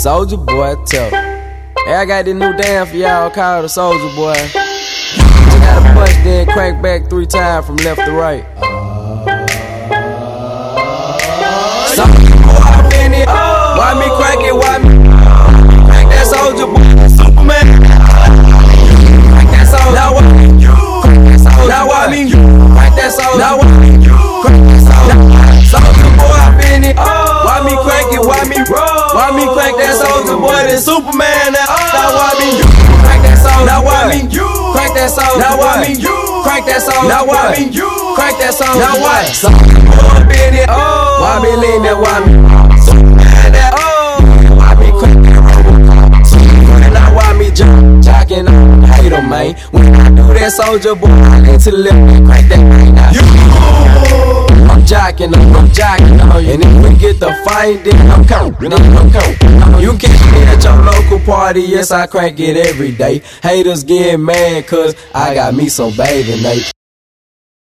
Soulja Boy tough. Hey, I got this new dance for y'all called the Soulja Boy. You gotta punch, then crank back 3 times from left to right. Soulja Boy up in it. Why me crank it? Why me crank that Soulja Boy? Superman. Crank that Soulja. Now what? Now why me crank that Soulja? Now what? Crank that Soulja. Soulja Boy up in it. Why me crank it? Why me roll? Why me crank that Soulja Boy? Then Superman. Now why me crank that Soulja? Now why me crank that Soulja? Now why me crank that Soulja? Now why me crank that Soulja? Now what? Soulja Boy up in it. Why me lean that? Why me Superman that? Why me crank that roll? Superman. Now why me jocking on hater, man? When I do that Soulja Boy, I need to let me crank that thing out. I'm jocking on you. And if we get the fight, then I'm counting. You catch me at your local party, yes, I crank it every day. Haters get mad cause I got me some bathing Nate.